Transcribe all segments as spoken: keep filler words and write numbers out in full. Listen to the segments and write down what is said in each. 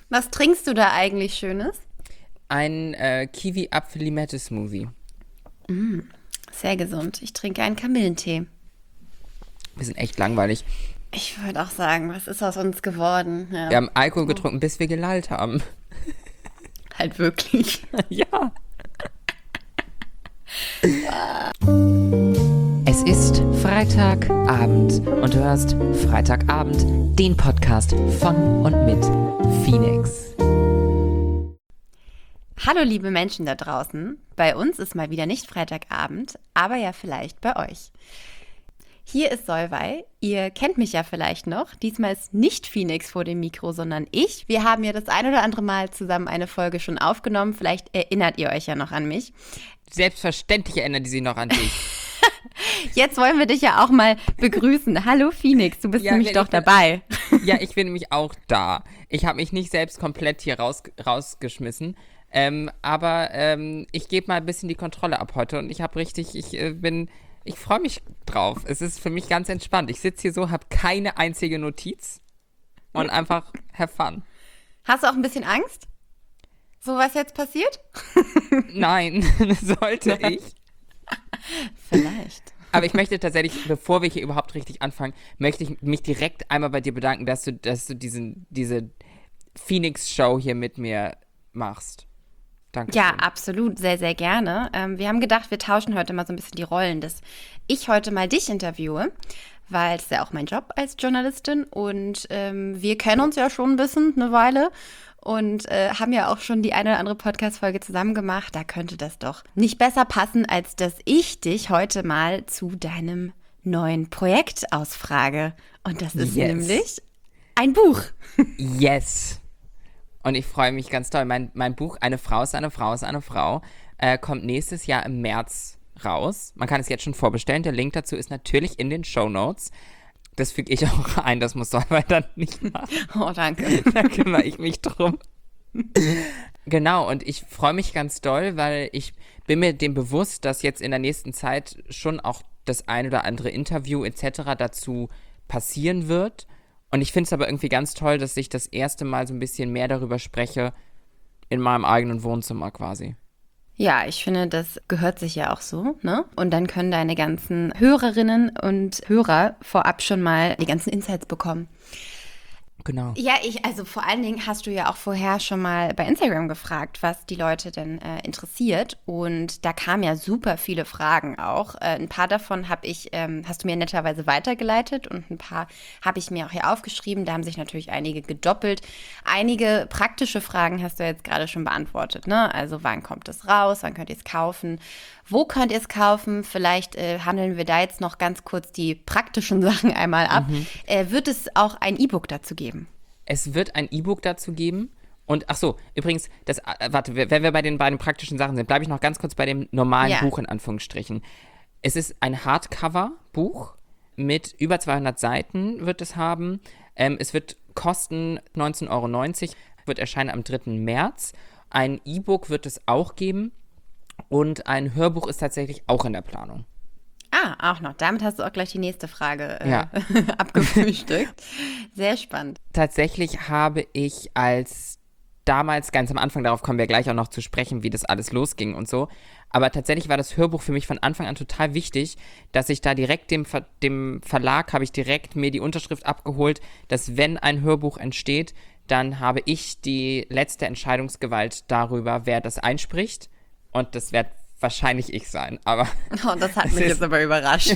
Was trinkst du da eigentlich Schönes? Ein äh, Kiwi-Apfel-Limette-Smoothie. Mm, sehr gesund. Ich trinke einen Kamillentee. Wir sind echt langweilig. Ich würde auch sagen, was ist aus uns geworden? Wir Ja, haben Alkohol getrunken, bis wir gelallt haben. halt wirklich. Ja. Es ist Freitagabend und du hörst Freitagabend, den Podcast von und mit Phoenix. Hallo liebe Menschen da draußen. Bei uns ist mal wieder nicht Freitagabend, aber ja vielleicht bei euch. Hier ist Solveig. Ihr kennt mich ja vielleicht noch. Diesmal ist nicht Phoenix vor dem Mikro, sondern ich. Wir haben ja das ein oder andere Mal zusammen eine Folge schon aufgenommen. Vielleicht erinnert ihr euch ja noch an mich. Selbstverständlich erinnert die sich noch an dich. Jetzt wollen wir dich ja auch mal begrüßen. Hallo Phoenix, du bist Ja, nämlich wenn doch ich bin- dabei. Ja, ich bin nämlich auch da. Ich habe mich nicht selbst komplett hier raus, rausgeschmissen. Ähm, aber ähm, ich gebe mal ein bisschen die Kontrolle ab heute und ich habe richtig, ich äh, bin, ich freue mich drauf. Es ist für mich ganz entspannt. Ich sitze hier so, habe keine einzige Notiz und einfach have fun. Hast du auch ein bisschen Angst? So was jetzt passiert? Nein, sollte ich. Vielleicht. Aber ich möchte tatsächlich, bevor wir hier überhaupt richtig anfangen, möchte ich mich direkt einmal bei dir bedanken, dass du, dass du diesen, diese Phoenix-Show hier mit mir machst. Danke. Ja, absolut, sehr, sehr gerne. Ähm, wir haben gedacht, wir tauschen heute mal so ein bisschen die Rollen, dass ich heute mal dich interviewe, weil es ist ja auch mein Job als Journalistin und ähm, wir kennen uns ja schon ein bisschen, eine Weile und äh, haben ja auch schon die eine oder andere Podcast-Folge zusammen gemacht. Da könnte das doch nicht besser passen, als dass ich dich heute mal zu deinem neuen Projekt ausfrage. Und das ist Yes. nämlich ein Buch. Yes. Und ich freue mich ganz doll. Mein, mein Buch Eine Frau ist eine Frau ist eine Frau äh, kommt nächstes Jahr im März raus. Man kann es jetzt schon vorbestellen. Der Link dazu ist natürlich in den Shownotes. Das füge ich auch ein. Das muss Solveig dann nicht machen. Oh, danke. Da kümmere ich mich drum. Genau, und ich freue mich ganz doll, weil ich bin mir dem bewusst, dass jetzt in der nächsten Zeit schon auch das ein oder andere Interview et cetera dazu passieren wird. Und ich finde es aber irgendwie ganz toll, dass ich das erste Mal so ein bisschen mehr darüber spreche in meinem eigenen Wohnzimmer quasi. Ja, ich finde, das gehört sich ja auch so, ne? Und dann können deine ganzen Hörerinnen und Hörer vorab schon mal die ganzen Insights bekommen. Genau. Ja, ich, also vor allen Dingen hast du ja auch vorher schon mal bei Instagram gefragt, was die Leute denn äh, interessiert. Und da kamen ja super viele Fragen auch. Äh, ein paar davon habe ich, ähm, hast du mir netterweise weitergeleitet und ein paar habe ich mir auch hier aufgeschrieben. Da haben sich natürlich einige gedoppelt. Einige praktische Fragen hast du jetzt gerade schon beantwortet, ne? Also wann kommt es raus, wann könnt ihr es kaufen? Wo könnt ihr es kaufen? Vielleicht äh, handeln wir da jetzt noch ganz kurz die praktischen Sachen einmal ab. Mhm. Äh, wird es auch ein E-Book dazu geben? Es wird ein E-Book dazu geben. Und ach so, übrigens, das, äh, warte, wenn wir bei den beiden praktischen Sachen sind, bleibe ich noch ganz kurz bei dem normalen Ja. Buch in Anführungsstrichen. Es ist ein Hardcover-Buch mit über zweihundert Seiten wird es haben. Ähm, es wird kosten neunzehn Euro neunzig, wird erscheinen am dritten März. Ein E-Book wird es auch geben und ein Hörbuch ist tatsächlich auch in der Planung. Ah, auch noch. Damit hast du auch gleich die nächste Frage äh, Ja. abgefrühstückt. Sehr spannend. Tatsächlich habe ich als damals ganz am Anfang, darauf kommen wir gleich auch noch zu sprechen, wie das alles losging und so, aber tatsächlich war das Hörbuch für mich von Anfang an total wichtig, dass ich da direkt dem, Ver- dem Verlag, habe ich direkt mir die Unterschrift abgeholt, dass wenn ein Hörbuch entsteht, dann habe ich die letzte Entscheidungsgewalt darüber, wer das einspricht und das wird wahrscheinlich ich sein, aber Oh, das hat Es mich ist- jetzt aber überrascht.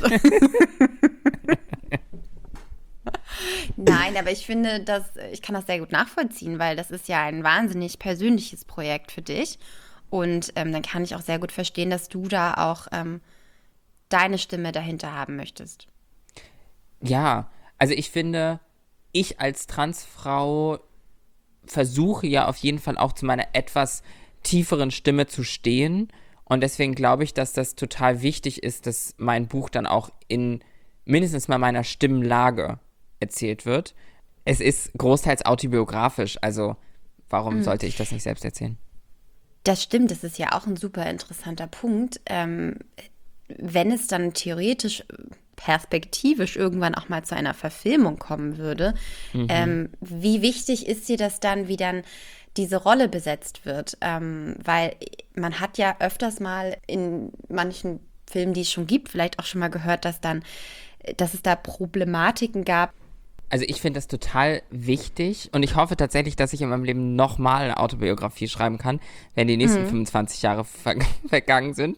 Nein, aber ich finde, dass, ich kann das sehr gut nachvollziehen, weil das ist ja ein wahnsinnig persönliches Projekt für dich. Und ähm, dann kann ich auch sehr gut verstehen, dass du da auch ähm, deine Stimme dahinter haben möchtest. ja, also ich finde, ich als Transfrau versuche ja auf jeden Fall auch zu meiner etwas tieferen Stimme zu stehen. Und deswegen glaube ich, dass das total wichtig ist, dass mein Buch dann auch in mindestens mal meiner Stimmlage erzählt wird. Es ist großteils autobiografisch, also warum sollte ich das nicht selbst erzählen? Das stimmt, das ist ja auch ein super interessanter Punkt. Ähm, wenn es dann theoretisch perspektivisch irgendwann auch mal zu einer Verfilmung kommen würde, mhm. ähm, wie wichtig ist dir das dann, wie dann diese Rolle besetzt wird? Ähm, weil man hat ja öfters mal in manchen Filmen, die es schon gibt, vielleicht auch schon mal gehört, dass dann, dass es da Problematiken gab. Also ich finde das total wichtig und ich hoffe tatsächlich, dass ich in meinem Leben nochmal eine Autobiografie schreiben kann, wenn die nächsten mhm. fünfundzwanzig Jahre ver- vergangen sind.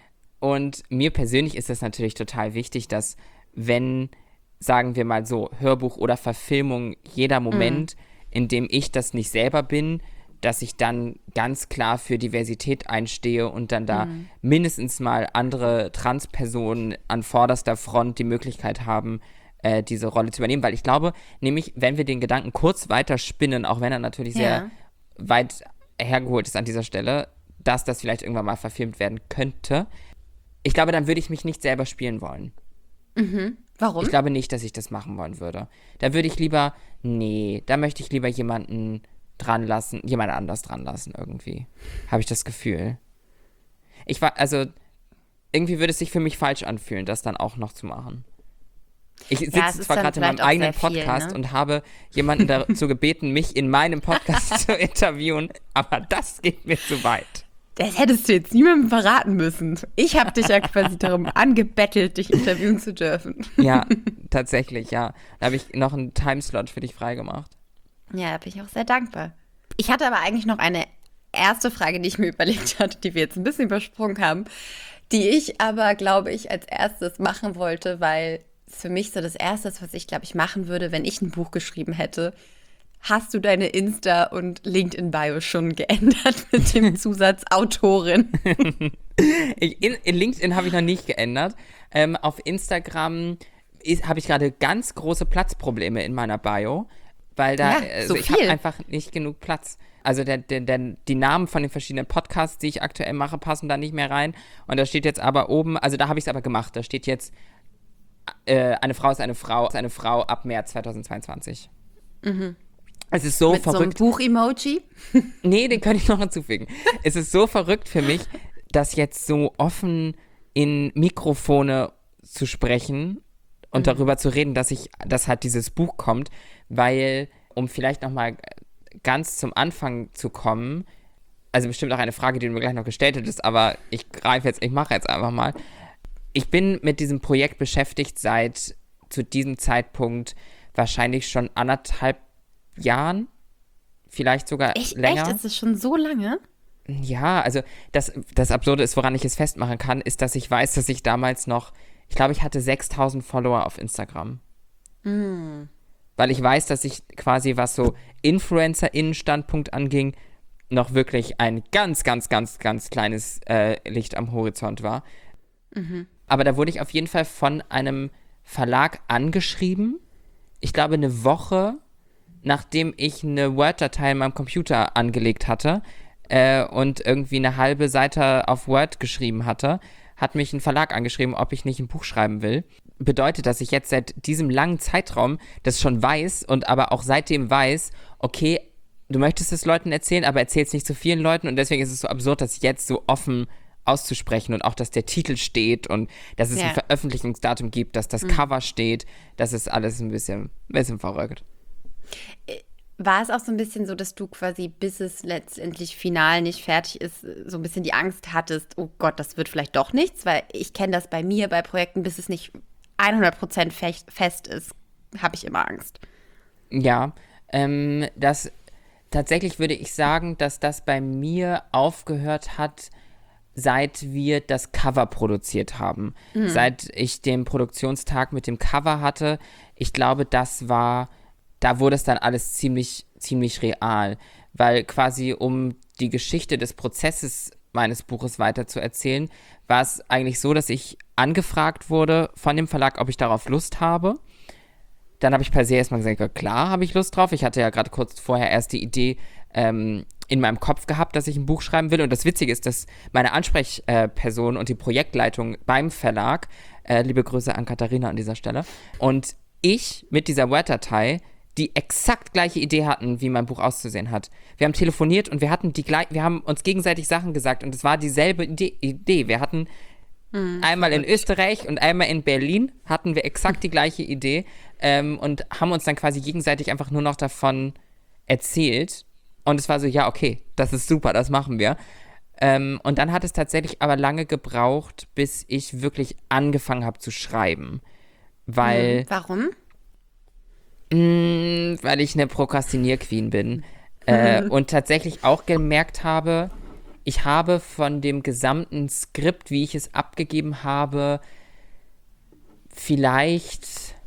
Und mir persönlich ist es natürlich total wichtig, dass wenn, sagen wir mal so, Hörbuch oder Verfilmung, jeder Moment, mhm. in dem ich das nicht selber bin, dass ich dann ganz klar für Diversität einstehe und dann da mhm. mindestens mal andere Transpersonen an vorderster Front die Möglichkeit haben, äh, diese Rolle zu übernehmen. Weil ich glaube, nämlich, wenn wir den Gedanken kurz weiter spinnen, auch wenn er natürlich ja. sehr weit hergeholt ist an dieser Stelle, dass das vielleicht irgendwann mal verfilmt werden könnte, ich glaube, dann würde ich mich nicht selber spielen wollen. Mhm. Warum? Ich glaube nicht, dass ich das machen wollen würde. Da würde ich lieber, nee, da möchte ich lieber jemanden dran lassen, jemand anders dran lassen irgendwie. Habe ich das Gefühl. Ich war, also, irgendwie würde es sich für mich falsch anfühlen, das dann auch noch zu machen. Ich sitze ja, zwar gerade in meinem eigenen Podcast viel, ne? und habe jemanden dazu gebeten, mich in meinem Podcast zu interviewen, aber das geht mir zu weit. Das hättest du jetzt niemandem verraten müssen. Ich habe dich ja quasi darum angebettelt, dich interviewen zu dürfen. Ja, tatsächlich, ja. Da habe ich noch einen Timeslot für dich freigemacht. Ja, da bin ich auch sehr dankbar. Ich hatte aber eigentlich noch eine erste Frage, die ich mir überlegt hatte, die wir jetzt ein bisschen übersprungen haben, die ich aber, glaube ich, als erstes machen wollte, weil es für mich so das Erste ist, was ich, glaube ich, machen würde, wenn ich ein Buch geschrieben hätte. Hast du deine Insta- und LinkedIn-Bio schon geändert mit dem Zusatz Autorin? ich, in, in LinkedIn habe ich noch nicht geändert. Ähm, auf Instagram habe ich gerade ganz große Platzprobleme in meiner Bio, weil da ja, also so ich habe einfach nicht genug Platz. Also der, der, der, die Namen von den verschiedenen Podcasts, die ich aktuell mache, passen da nicht mehr rein. Und da steht jetzt aber oben, also da habe ich es aber gemacht, da steht jetzt, äh, eine Frau ist eine Frau, ist eine Frau ab März zweitausendzweiundzwanzig. Mhm. Es ist so Mit verrückt. So einem Buch-Emoji? Nee, den könnte ich noch hinzufügen. Es ist so verrückt für mich, das jetzt so offen in Mikrofone zu sprechen und mhm. darüber zu reden, dass ich, dass halt dieses Buch kommt, weil, um vielleicht nochmal ganz zum Anfang zu kommen, also bestimmt auch eine Frage, die du mir gleich noch gestellt hättest, aber ich greife jetzt, ich mache jetzt einfach mal. Ich bin mit diesem Projekt beschäftigt seit zu diesem Zeitpunkt wahrscheinlich schon anderthalb Jahren, vielleicht sogar echt, länger. Echt? Ist es schon so lange? Ja, also das, das Absurde ist, woran ich es festmachen kann, ist, dass ich weiß, dass ich damals noch, ich glaube, ich hatte sechstausend Follower auf Instagram. Mm. Weil ich weiß, dass ich quasi, was so InfluencerInnen-Standpunkt anging, noch wirklich ein ganz, ganz, ganz, ganz kleines äh, Licht am Horizont war. Mhm. Aber da wurde ich auf jeden Fall von einem Verlag angeschrieben. Ich glaube, eine Woche nachdem ich eine Word-Datei in meinem Computer angelegt hatte äh, und irgendwie eine halbe Seite auf Word geschrieben hatte, hat mich ein Verlag angeschrieben, ob ich nicht ein Buch schreiben will. Bedeutet, dass ich jetzt seit diesem langen Zeitraum das schon weiß und aber auch seitdem weiß, okay, du möchtest es Leuten erzählen, aber erzählst nicht zu vielen Leuten und deswegen ist es so absurd, das jetzt so offen auszusprechen und auch, dass der Titel steht und dass es ja. ein Veröffentlichungsdatum gibt, dass das mhm. Cover steht, das ist alles ein bisschen, ein bisschen verrückt. War es auch so ein bisschen so, dass du quasi, bis es letztendlich final nicht fertig ist, so ein bisschen die Angst hattest, oh Gott, das wird vielleicht doch nichts? Weil ich kenne das bei mir, bei Projekten, bis es nicht hundert Prozent fest ist, habe ich immer Angst. Ja, ähm, das tatsächlich würde ich sagen, dass das bei mir aufgehört hat, seit wir das Cover produziert haben. Mhm. Seit ich den Produktionstag mit dem Cover hatte, ich glaube, das war... Da wurde es dann alles ziemlich, ziemlich real, weil quasi um die Geschichte des Prozesses meines Buches weiterzuerzählen, war es eigentlich so, dass ich angefragt wurde von dem Verlag, ob ich darauf Lust habe. Dann habe ich per se erstmal gesagt, klar, habe ich Lust drauf. Ich hatte ja gerade kurz vorher erst die Idee ähm, in meinem Kopf gehabt, dass ich ein Buch schreiben will. Und das Witzige ist, dass meine Ansprechperson und die Projektleitung beim Verlag, äh, liebe Grüße an Katharina an dieser Stelle, und ich mit dieser Word-Datei die exakt gleiche Idee hatten, wie mein Buch auszusehen hat. Wir haben telefoniert und wir hatten die gleich, wir haben uns gegenseitig Sachen gesagt und es war dieselbe Idee. Wir hatten Mhm, einmal in verrückt. Österreich und einmal in Berlin hatten wir exakt die gleiche Idee ähm, und haben uns dann quasi gegenseitig einfach nur noch davon erzählt. Und es war so, ja, okay, das ist super, das machen wir. Ähm, und dann hat es tatsächlich aber lange gebraucht, bis ich wirklich angefangen habe zu schreiben. Mhm. Weil, Warum? mh, weil ich eine Prokrastinier-Queen bin. Äh, und tatsächlich auch gemerkt habe, ich habe von dem gesamten Skript, wie ich es abgegeben habe, vielleicht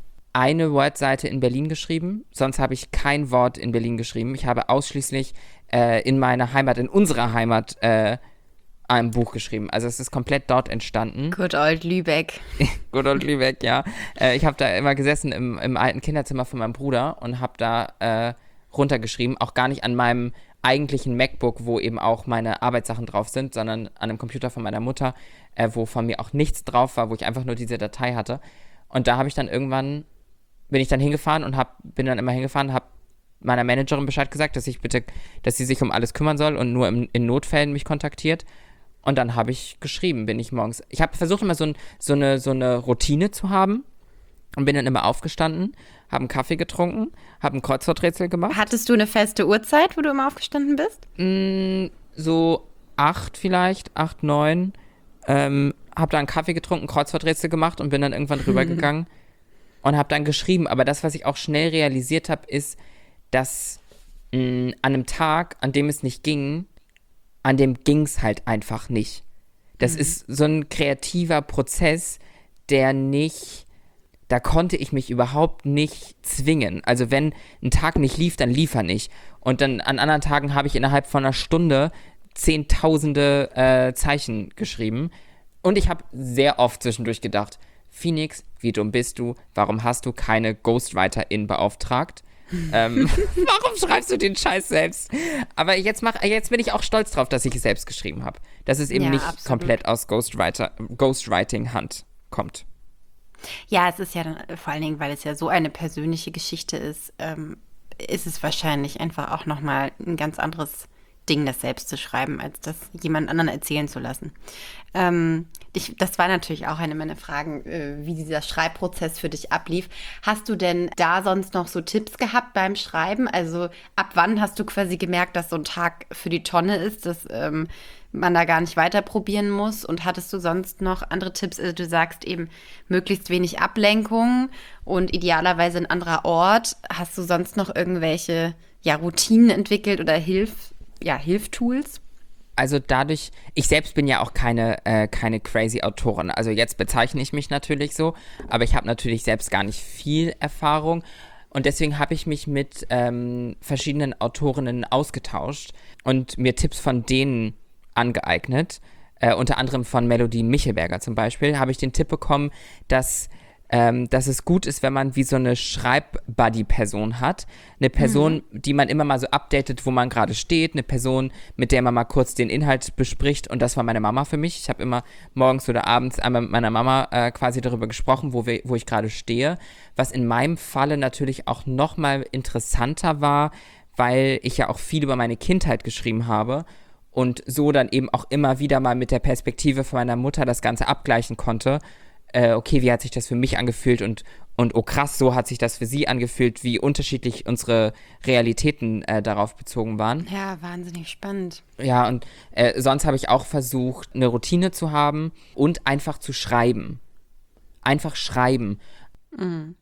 eine Word-Seite in Berlin geschrieben. Sonst habe ich kein Wort in Berlin geschrieben. Ich habe ausschließlich äh, in meiner Heimat, in unserer Heimat, äh, ein Buch geschrieben. Also es ist komplett dort entstanden. Good old Lübeck. Good old Lübeck, ja. Äh, ich habe da immer gesessen im, im alten Kinderzimmer von meinem Bruder und habe da äh, runtergeschrieben. Auch gar nicht an meinem eigentlichen MacBook, wo eben auch meine Arbeitssachen drauf sind, sondern an einem Computer von meiner Mutter, äh, wo von mir auch nichts drauf war, wo ich einfach nur diese Datei hatte. Und da habe ich dann irgendwann, bin ich dann hingefahren und hab, bin dann immer hingefahren, habe meiner Managerin Bescheid gesagt, dass ich bitte, dass sie sich um alles kümmern soll und nur im, in Notfällen mich kontaktiert. Und dann habe ich geschrieben, bin ich morgens. Ich habe versucht immer so, ein, so, eine, so eine Routine zu haben und bin dann immer aufgestanden, habe einen Kaffee getrunken, habe ein Kreuzworträtsel gemacht. Hattest du eine feste Uhrzeit, wo du immer aufgestanden bist? Mm, so acht vielleicht, acht, neun. Ähm, habe da einen Kaffee getrunken, Kreuzworträtsel gemacht und bin dann irgendwann rübergegangen und habe dann geschrieben. Aber das, was ich auch schnell realisiert habe, ist, dass mh, an einem Tag, an dem es nicht ging, an dem ging es halt einfach nicht. Das mhm. ist so ein kreativer Prozess, der nicht, da konnte ich mich überhaupt nicht zwingen. Also wenn ein Tag nicht lief, dann lief er nicht. Und dann an anderen Tagen habe ich innerhalb von einer Stunde zehntausende äh, Zeichen geschrieben. Und ich habe sehr oft zwischendurch gedacht, Phoenix, wie dumm bist du? Warum hast du keine Ghostwriterin beauftragt? ähm, warum schreibst du den Scheiß selbst? Aber jetzt, mach, jetzt bin ich auch stolz drauf, dass ich es selbst geschrieben habe. Dass es eben Ja, nicht absolut. komplett aus Ghostwriter, Ghostwriting-Hand kommt. Ja, es ist ja dann, vor allen Dingen, weil es ja so eine persönliche Geschichte ist, ähm, ist es wahrscheinlich einfach auch nochmal ein ganz anderes Ding, das selbst zu schreiben, als das jemand anderen erzählen zu lassen. Ähm, ich, das war natürlich auch eine meiner Fragen, äh, wie dieser Schreibprozess für dich ablief. Hast du denn da sonst noch so Tipps gehabt beim Schreiben? Also ab wann hast du quasi gemerkt, dass so ein Tag für die Tonne ist, dass ähm, man da gar nicht weiter probieren muss? Und hattest du sonst noch andere Tipps? Also du sagst eben möglichst wenig Ablenkung und idealerweise ein anderer Ort. Hast du sonst noch irgendwelche ja, Routinen entwickelt oder Hilf, ja, Hilftools? Also dadurch, ich selbst bin ja auch keine, äh, keine crazy Autorin. Also jetzt bezeichne ich mich natürlich so, aber ich habe natürlich selbst gar nicht viel Erfahrung. Und deswegen habe ich mich mit ähm, verschiedenen Autorinnen ausgetauscht und mir Tipps von denen angeeignet. Äh, unter anderem von Melodie Michelberger zum Beispiel habe ich den Tipp bekommen, dass, ähm, dass es gut ist, wenn man wie so eine Schreib-Buddy-Person hat. Eine Person, mhm. die man immer mal so updatet, wo man gerade steht. Eine Person, mit der man mal kurz den Inhalt bespricht. Und das war meine Mama für mich. Ich habe immer morgens oder abends einmal mit meiner Mama äh, quasi darüber gesprochen, wo, wir, wo ich gerade stehe. Was in meinem Falle natürlich auch noch mal interessanter war, weil ich ja auch viel über meine Kindheit geschrieben habe. Und so dann eben auch immer wieder mal mit der Perspektive von meiner Mutter das Ganze abgleichen konnte. Äh, okay, wie hat sich das für mich angefühlt und, und oh krass, so hat sich das für sie angefühlt, wie unterschiedlich unsere Realitäten äh, darauf bezogen waren. Ja, wahnsinnig spannend. Ja, und äh, sonst habe ich auch versucht, eine Routine zu haben und einfach zu schreiben. Einfach schreiben. Mhm.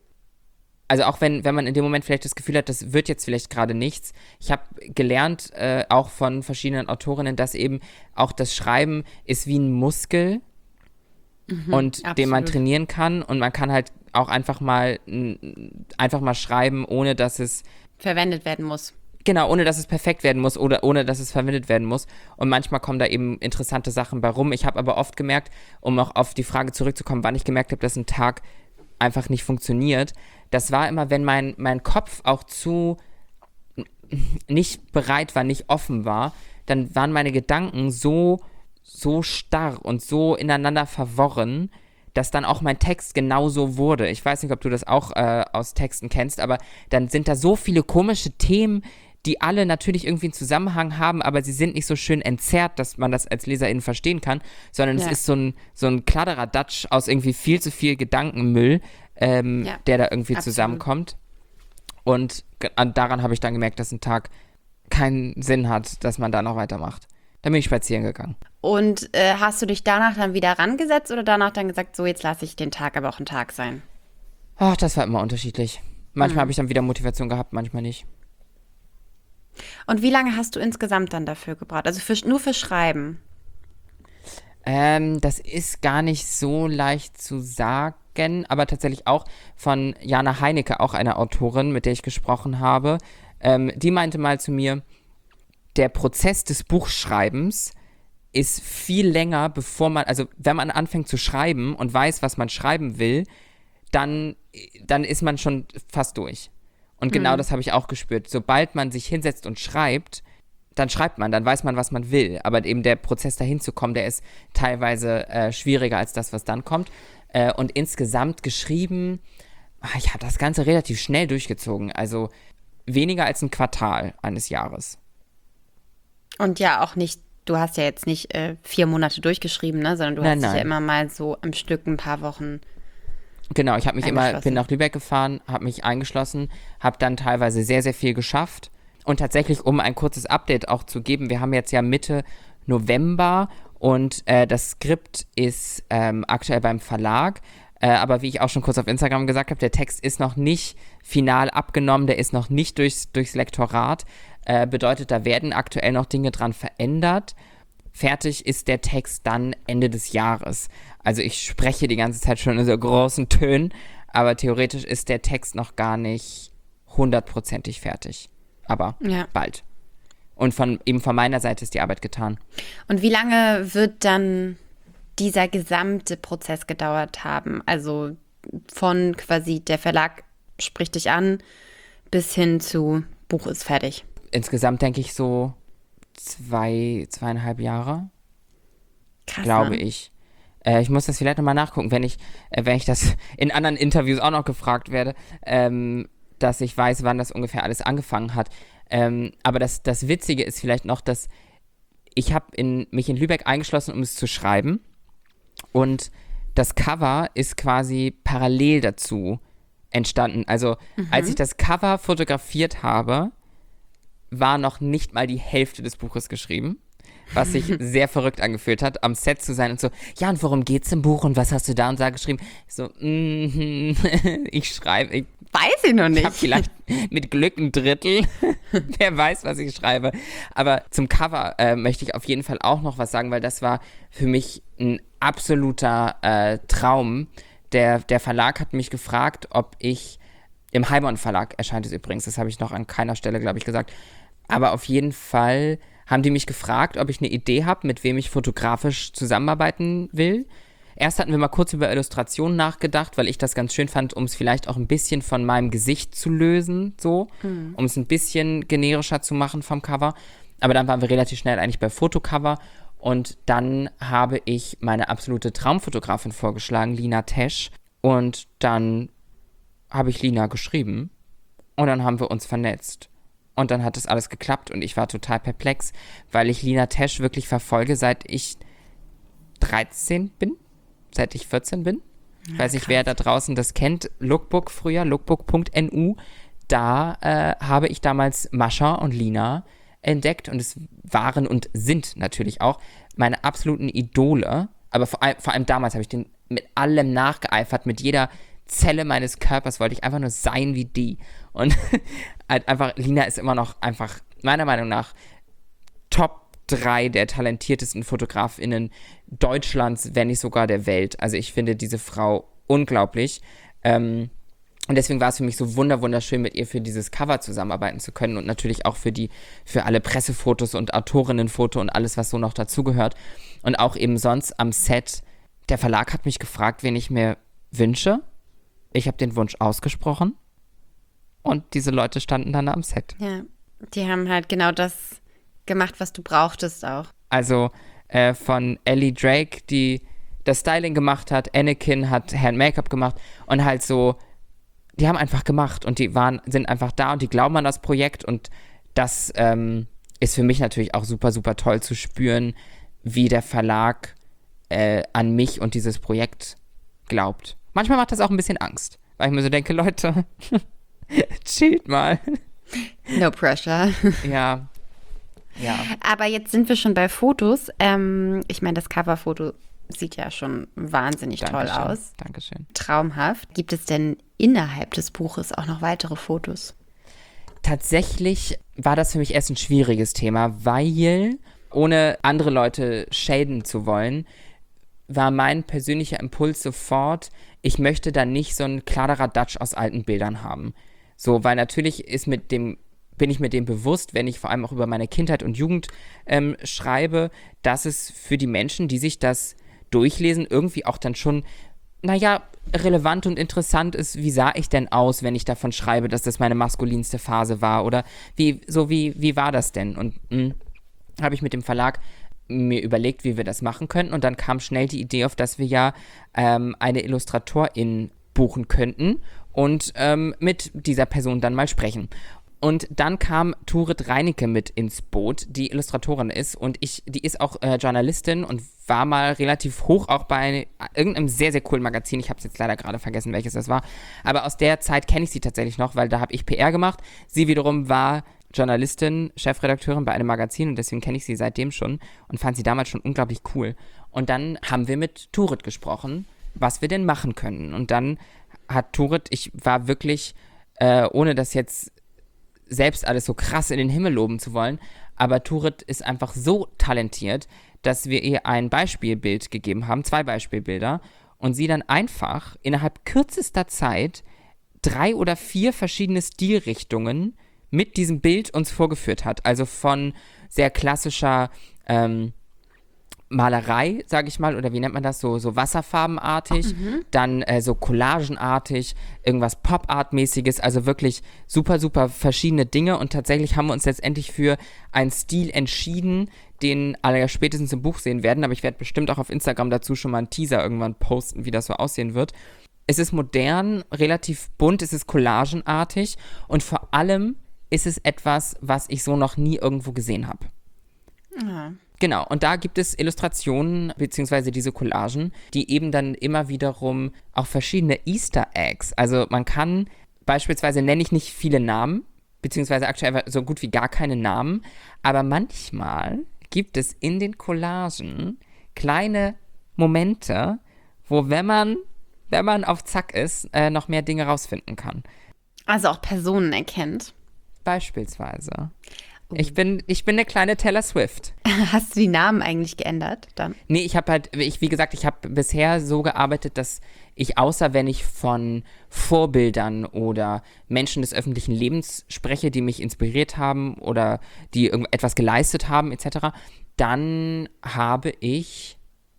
Also auch wenn, wenn man in dem Moment vielleicht das Gefühl hat, das wird jetzt vielleicht gerade nichts. Ich habe gelernt, äh, auch von verschiedenen Autorinnen, dass eben auch das Schreiben ist wie ein Muskel, Mhm, und absolut. den man trainieren kann. Und man kann halt auch einfach mal einfach mal schreiben, ohne dass es verwendet werden muss. Genau, ohne dass es perfekt werden muss oder ohne dass es verwendet werden muss. Und manchmal kommen da eben interessante Sachen bei rum. Ich habe aber oft gemerkt, um auch auf die Frage zurückzukommen, wann ich gemerkt habe, dass ein Tag einfach nicht funktioniert, das war immer, wenn mein, mein Kopf auch zu nicht bereit war, nicht offen war, dann waren meine Gedanken so so starr und so ineinander verworren, dass dann auch mein Text genauso wurde. Ich weiß nicht, ob du das auch äh, aus Texten kennst, aber dann sind da so viele komische Themen, die alle natürlich irgendwie einen Zusammenhang haben, aber sie sind nicht so schön entzerrt, dass man das als Leserin verstehen kann, sondern ja. es ist so ein, so ein Kladderadatsch aus irgendwie viel zu viel Gedankenmüll, ähm, ja. der da irgendwie Absolut. zusammenkommt. Und daran habe ich dann gemerkt, dass ein Tag keinen Sinn hat, dass man da noch weitermacht. Dann bin ich spazieren gegangen. Und äh, hast du dich danach dann wieder rangesetzt oder danach dann gesagt, so jetzt lasse ich den Tag aber auch ein Tag sein? Ach, das war immer unterschiedlich. Manchmal mhm. habe ich dann wieder Motivation gehabt, manchmal nicht. Und wie lange hast du insgesamt dann dafür gebraucht? Also für, nur für Schreiben? Ähm, das ist gar nicht so leicht zu sagen, aber tatsächlich auch von Jana Heinecke, auch eine Autorin, mit der ich gesprochen habe. Ähm, die meinte mal zu mir, der Prozess des Buchschreibens ist viel länger, bevor man, also wenn man anfängt zu schreiben und weiß, was man schreiben will, dann, dann ist man schon fast durch. Und genau mhm. das habe ich auch gespürt. Sobald man sich hinsetzt und schreibt, dann schreibt man, dann weiß man, was man will. Aber eben der Prozess dahin zu kommen, der ist teilweise äh, schwieriger als das, was dann kommt. Äh, und insgesamt geschrieben, ach, ich habe das Ganze relativ schnell durchgezogen. Also weniger als ein Quartal eines Jahres. Und ja, auch nicht, du hast ja jetzt nicht äh, vier Monate durchgeschrieben, ne? Sondern du nein, hast nein. dich ja immer mal so am Stück ein paar Wochen Genau, ich habe mich immer, bin nach Lübeck gefahren, habe mich eingeschlossen, habe dann teilweise sehr, sehr viel geschafft. Und tatsächlich, um ein kurzes Update auch zu geben, wir haben jetzt ja Mitte November und äh, das Skript ist ähm, aktuell beim Verlag. Äh, aber wie ich auch schon kurz auf Instagram gesagt habe, der Text ist noch nicht final abgenommen, der ist noch nicht durchs, durchs Lektorat. Äh, bedeutet, da werden aktuell noch Dinge dran verändert. Fertig ist der Text dann Ende des Jahres. Also ich spreche die ganze Zeit schon in so großen Tönen, aber theoretisch ist der Text noch gar nicht hundertprozentig fertig. Aber ja. bald. Und von, eben von meiner Seite ist die Arbeit getan. Und wie lange wird dann dieser gesamte Prozess gedauert haben? Also von quasi der Verlag spricht dich an bis hin zu Buch ist fertig. Insgesamt denke ich so zwei, zweieinhalb Jahre. Krass, glaube ne? ich. Äh, ich muss das vielleicht nochmal nachgucken, wenn ich, äh, wenn ich das in anderen Interviews auch noch gefragt werde, ähm, dass ich weiß, wann das ungefähr alles angefangen hat. Ähm, aber das, das Witzige ist vielleicht noch, dass ich habe in, mich in Lübeck eingeschlossen, um es zu schreiben. Und das Cover ist quasi parallel dazu entstanden. Also mhm. als ich das Cover fotografiert habe, war noch nicht mal die Hälfte des Buches geschrieben, was sich sehr verrückt angefühlt hat, am Set zu sein und so, ja, und worum geht's im Buch und was hast du da und da geschrieben? So, mm, ich schreibe, ich weiß ich noch nicht. Ich habe vielleicht mit Glück ein Drittel, wer weiß, was ich schreibe. Aber zum Cover äh, möchte ich auf jeden Fall auch noch was sagen, weil das war für mich ein absoluter äh, Traum. Der, der Verlag hat mich gefragt, ob ich, im Heimon Verlag erscheint es übrigens, das habe ich noch an keiner Stelle, glaube ich, gesagt, aber auf jeden Fall haben die mich gefragt, ob ich eine Idee habe, mit wem ich fotografisch zusammenarbeiten will. Erst hatten wir mal kurz über Illustrationen nachgedacht, weil ich das ganz schön fand, um es vielleicht auch ein bisschen von meinem Gesicht zu lösen, so, mhm. um es ein bisschen generischer zu machen vom Cover. Aber dann waren wir relativ schnell eigentlich bei Fotocover und dann habe ich meine absolute Traumfotografin vorgeschlagen, Lina Tesch, und dann habe ich Lina geschrieben und dann haben wir uns vernetzt. Und dann hat das alles geklappt und ich war total perplex, weil ich Lina Tesch wirklich verfolge, seit ich dreizehn bin, seit ich vierzehn bin. Ich weiß nicht, wer da draußen das kennt. Lookbook früher, lookbook punkt n u. Da äh, habe ich damals Mascha und Lina entdeckt und es waren und sind natürlich auch meine absoluten Idole. Aber vor allem, vor allem damals habe ich den mit allem nachgeeifert, mit jeder Zelle meines Körpers wollte ich einfach nur sein wie die. Und halt einfach, Lina ist immer noch einfach, meiner Meinung nach, Top drei der talentiertesten FotografInnen Deutschlands, wenn nicht sogar der Welt. Also ich finde diese Frau unglaublich. Ähm, und deswegen war es für mich so wunder wunderschön, mit ihr für dieses Cover zusammenarbeiten zu können und natürlich auch für die, für alle Pressefotos und Autorinnenfoto und alles, was so noch dazugehört. Und auch eben sonst am Set. Der Verlag hat mich gefragt, wen ich mir wünsche. Ich habe den Wunsch ausgesprochen und diese Leute standen dann am Set. Ja, die haben halt genau das gemacht, was du brauchtest auch. Also äh, von Ellie Drake, die das Styling gemacht hat, Anakin hat Hair und Make-up gemacht und halt so, die haben einfach gemacht und die waren, sind einfach da und die glauben an das Projekt und das ähm, ist für mich natürlich auch super, super toll zu spüren, wie der Verlag äh, an mich und dieses Projekt glaubt. Manchmal macht das auch ein bisschen Angst, weil ich mir so denke, Leute, chillt mal. No pressure. Ja, ja. Aber jetzt sind wir schon bei Fotos. Ähm, ich meine, das Coverfoto sieht ja schon wahnsinnig Dankeschön, toll aus. Dankeschön. Traumhaft. Gibt es denn innerhalb des Buches auch noch weitere Fotos? Tatsächlich war das für mich erst ein schwieriges Thema, weil, ohne andere Leute schäden zu wollen, war mein persönlicher Impuls sofort, ich möchte da nicht so einen Kladderadatsch aus alten Bildern haben. So, weil natürlich ist mit dem, bin ich mir dem bewusst, wenn ich vor allem auch über meine Kindheit und Jugend ähm, schreibe, dass es für die Menschen, die sich das durchlesen, irgendwie auch dann schon, naja, relevant und interessant ist, wie sah ich denn aus, wenn ich davon schreibe, dass das meine maskulinste Phase war, oder wie, so wie, wie war das denn? Und habe ich mit dem Verlag mir überlegt, wie wir das machen könnten, und dann kam schnell die Idee auf, dass wir ja ähm, eine Illustratorin buchen könnten und ähm, mit dieser Person dann mal sprechen. Und dann kam Turit Reinecke mit ins Boot, die Illustratorin ist, und ich, die ist auch äh, Journalistin und war mal relativ hoch auch bei irgendeinem sehr, sehr coolen Magazin. Ich habe es jetzt leider gerade vergessen, welches das war. Aber aus der Zeit kenne ich sie tatsächlich noch, weil da habe ich P R gemacht. Sie wiederum war Journalistin, Chefredakteurin bei einem Magazin, und deswegen kenne ich sie seitdem schon und fand sie damals schon unglaublich cool. Und dann haben wir mit Turit gesprochen, was wir denn machen können. Und dann hat Turit, ich war wirklich, äh, ohne das jetzt selbst alles so krass in den Himmel loben zu wollen, aber Turit ist einfach so talentiert, dass wir ihr ein Beispielbild gegeben haben, zwei Beispielbilder, und sie dann einfach innerhalb kürzester Zeit drei oder vier verschiedene Stilrichtungen mit diesem Bild uns vorgeführt hat. Also von sehr klassischer ähm, Malerei, sage ich mal, oder wie nennt man das, so, so wasserfarbenartig, mhm. dann äh, so collagenartig, irgendwas Pop-Art-mäßiges, also wirklich super, super verschiedene Dinge, und tatsächlich haben wir uns letztendlich für einen Stil entschieden, den alle ja spätestens im Buch sehen werden, aber ich werde bestimmt auch auf Instagram dazu schon mal einen Teaser irgendwann posten, wie das so aussehen wird. Es ist modern, relativ bunt, es ist collagenartig, und vor allem ist es etwas, was ich so noch nie irgendwo gesehen habe. Ja. Genau, und da gibt es Illustrationen, beziehungsweise diese Collagen, die eben dann immer wiederum auch verschiedene Easter Eggs, also man kann, beispielsweise nenne ich nicht viele Namen, beziehungsweise aktuell so gut wie gar keine Namen, aber manchmal gibt es in den Collagen kleine Momente, wo, wenn man, wenn man auf Zack ist, äh, noch mehr Dinge rausfinden kann. Also auch Personen erkennt. Beispielsweise. Ich bin, ich bin eine kleine Taylor Swift. Hast du die Namen eigentlich geändert dann? Nee, ich habe halt, ich, wie gesagt, ich habe bisher so gearbeitet, dass ich, außer wenn ich von Vorbildern oder Menschen des öffentlichen Lebens spreche, die mich inspiriert haben oder die irgendetwas geleistet haben, et cetera, dann habe ich,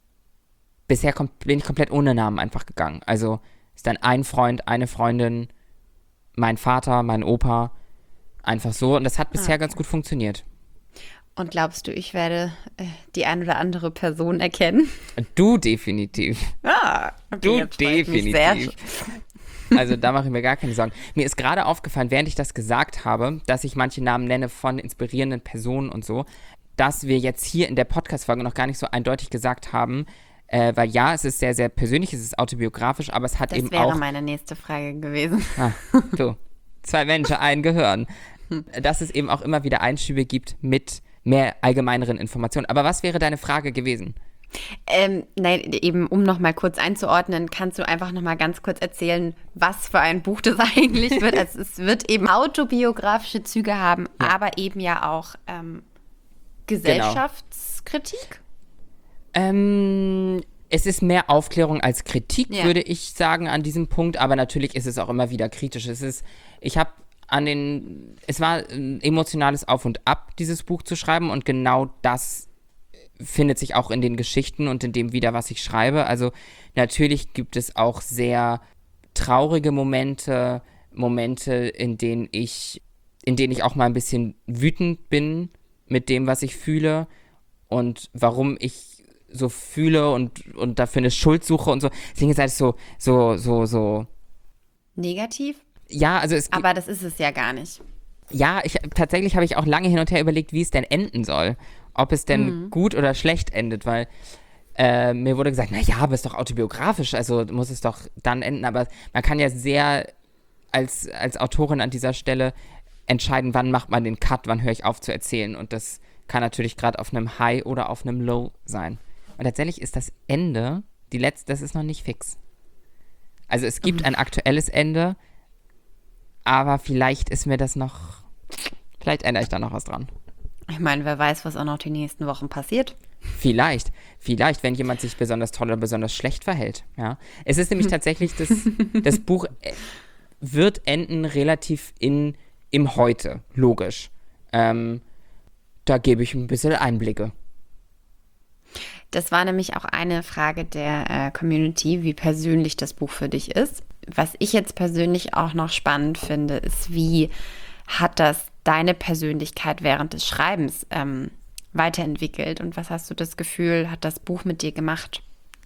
bisher kom- bin ich komplett ohne Namen einfach gegangen. Also ist dann ein Freund, eine Freundin, mein Vater, mein Opa, einfach so. Und das hat bisher ah, okay. ganz gut funktioniert. Und glaubst du, ich werde äh, die ein oder andere Person erkennen? Du definitiv. Ah, okay, du definitiv. Also da mache ich mir gar keine Sorgen. Mir ist gerade aufgefallen, während ich das gesagt habe, dass ich manche Namen nenne von inspirierenden Personen und so, dass wir jetzt hier in der Podcast-Folge noch gar nicht so eindeutig gesagt haben, äh, weil ja, es ist sehr, sehr persönlich, es ist autobiografisch, aber es hat das eben auch... Das wäre meine nächste Frage gewesen. Ah, du, zwei Menschen, ein Gehirn. Dass es eben auch immer wieder Einschübe gibt mit mehr allgemeineren Informationen. Aber was wäre deine Frage gewesen? Ähm, nein, eben um noch mal kurz einzuordnen, kannst du einfach noch mal ganz kurz erzählen, was für ein Buch das eigentlich wird. Also es wird eben autobiografische Züge haben, ja. aber eben ja auch ähm, Gesellschaftskritik? Genau. Ähm, es ist mehr Aufklärung als Kritik, ja. würde ich sagen, an diesem Punkt. Aber natürlich ist es auch immer wieder kritisch. Es ist, ich habe an den, es war ein emotionales Auf und Ab, dieses Buch zu schreiben, und genau das findet sich auch in den Geschichten und in dem wieder, was ich schreibe. Also natürlich gibt es auch sehr traurige Momente, Momente, in denen ich, in denen ich auch mal ein bisschen wütend bin mit dem, was ich fühle und warum ich so fühle und, und dafür eine Schuld suche und so. Deswegen ist es so, so, so, so. Negativ? Ja, also es Aber das ist es ja gar nicht. Ja, ich, tatsächlich habe ich auch lange hin und her überlegt, wie es denn enden soll. Ob es denn mhm. gut oder schlecht endet, weil äh, mir wurde gesagt, naja, aber es ist doch autobiografisch, also muss es doch dann enden. Aber man kann ja sehr als, als Autorin an dieser Stelle entscheiden, wann macht man den Cut, wann höre ich auf zu erzählen. Und das kann natürlich gerade auf einem High oder auf einem Low sein. Und tatsächlich ist das Ende, die letzte, das ist noch nicht fix. Also es gibt mhm. ein aktuelles Ende, aber vielleicht ist mir das noch, vielleicht ändere ich da noch was dran. Ich meine, wer weiß, was auch noch die nächsten Wochen passiert. Vielleicht, vielleicht, wenn jemand sich besonders toll oder besonders schlecht verhält. Ja. Es ist nämlich tatsächlich, das, das Buch wird enden relativ in, im Heute, logisch. Ähm, da gebe ich ein bisschen Einblicke. Das war nämlich auch eine Frage der äh, Community, wie persönlich das Buch für dich ist. Was ich jetzt persönlich auch noch spannend finde, ist, wie hat das deine Persönlichkeit während des Schreibens ähm, weiterentwickelt und was hast du das Gefühl, hat das Buch mit dir gemacht?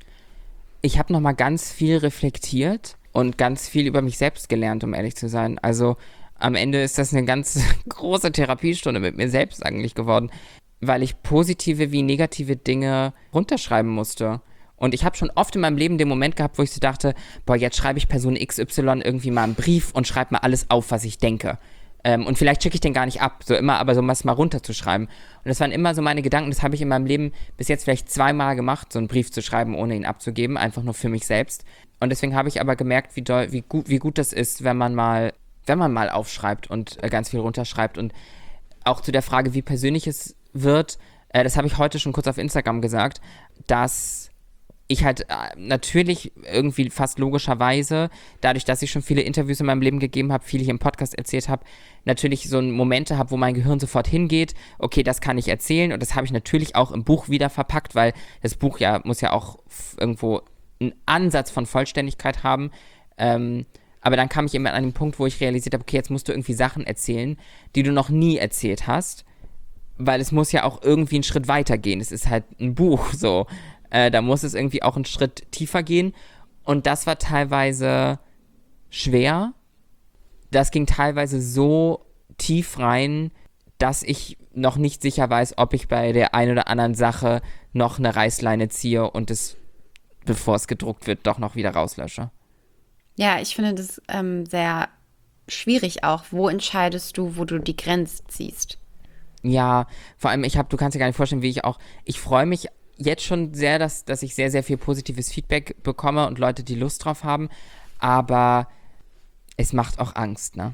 Ich habe nochmal ganz viel reflektiert und ganz viel über mich selbst gelernt, um ehrlich zu sein. Also am Ende ist das eine ganz große Therapiestunde mit mir selbst eigentlich geworden, weil ich positive wie negative Dinge runterschreiben musste. Und ich habe schon oft in meinem Leben den Moment gehabt, wo ich so dachte, boah, jetzt schreibe ich Person X Y irgendwie mal einen Brief und schreibe mal alles auf, was ich denke. Ähm, und vielleicht schicke ich den gar nicht ab, so immer, aber so was mal runterzuschreiben. Und das waren immer so meine Gedanken, das habe ich in meinem Leben bis jetzt vielleicht zweimal gemacht, so einen Brief zu schreiben, ohne ihn abzugeben, einfach nur für mich selbst. Und deswegen habe ich aber gemerkt, wie doll, wie gut, wie gut das ist, wenn man mal, wenn man mal aufschreibt und äh, ganz viel runterschreibt. Und auch zu der Frage, wie persönlich es wird, äh, das habe ich heute schon kurz auf Instagram gesagt, dass ich halt äh, natürlich irgendwie fast logischerweise, dadurch, dass ich schon viele Interviews in meinem Leben gegeben habe, viel hier im Podcast erzählt habe, natürlich so Momente habe, wo mein Gehirn sofort hingeht, okay, das kann ich erzählen und das habe ich natürlich auch im Buch wieder verpackt, weil das Buch ja muss ja auch f- irgendwo einen Ansatz von Vollständigkeit haben, ähm, aber dann kam ich immer an den Punkt, wo ich realisiert habe, okay, jetzt musst du irgendwie Sachen erzählen, die du noch nie erzählt hast, weil es muss ja auch irgendwie einen Schritt weiter gehen, es ist halt ein Buch, so. Äh, da muss es irgendwie auch einen Schritt tiefer gehen. Und das war teilweise schwer. Das ging teilweise so tief rein, dass ich noch nicht sicher weiß, ob ich bei der einen oder anderen Sache noch eine Reißleine ziehe und es, bevor es gedruckt wird, doch noch wieder rauslösche. Ja, ich finde das ähm, sehr schwierig auch. Wo entscheidest du, wo du die Grenze ziehst? Ja, vor allem, ich habe, du kannst dir gar nicht vorstellen, wie ich auch, ich freue mich jetzt schon sehr, dass, dass ich sehr, sehr viel positives Feedback bekomme und Leute, die Lust drauf haben, aber es macht auch Angst, ne?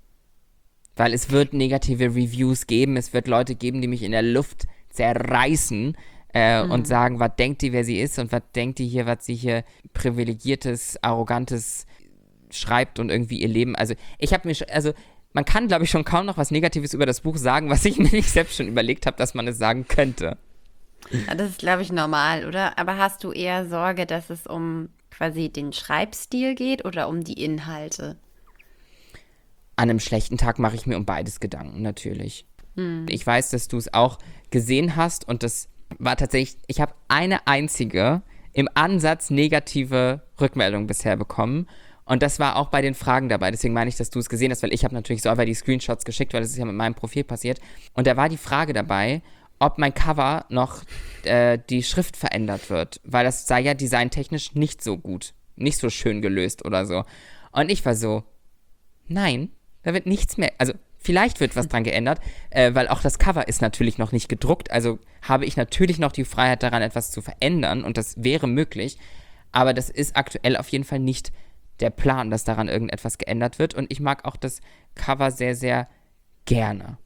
Weil es wird negative Reviews geben, es wird Leute geben, die mich in der Luft zerreißen äh, mhm. und sagen, was denkt die, wer sie ist und was denkt die hier, was sie hier privilegiertes, arrogantes schreibt und irgendwie ihr Leben, also ich habe mir schon, also man kann, glaube ich, schon kaum noch was Negatives über das Buch sagen, was ich mir nicht selbst schon überlegt habe, dass man es sagen könnte. Das ist, glaube ich, normal, oder? Aber hast du eher Sorge, dass es um quasi den Schreibstil geht oder um die Inhalte? An einem schlechten Tag mache ich mir um beides Gedanken, natürlich. Hm. Ich weiß, dass du es auch gesehen hast und das war tatsächlich, ich habe eine einzige im Ansatz negative Rückmeldung bisher bekommen und das war auch bei den Fragen dabei. Deswegen meine ich, dass du es gesehen hast, weil ich habe natürlich so einfach die Screenshots geschickt, weil das ist ja mit meinem Profil passiert. Und da war die Frage dabei, ob mein Cover noch äh, die Schrift verändert wird, weil das sei ja designtechnisch nicht so gut, nicht so schön gelöst oder so. Und ich war so, nein, da wird nichts mehr, also vielleicht wird was dran geändert, äh, weil auch das Cover ist natürlich noch nicht gedruckt, also habe ich natürlich noch die Freiheit daran, etwas zu verändern und das wäre möglich, aber das ist aktuell auf jeden Fall nicht der Plan, dass daran irgendetwas geändert wird und ich mag auch das Cover sehr, sehr gerne.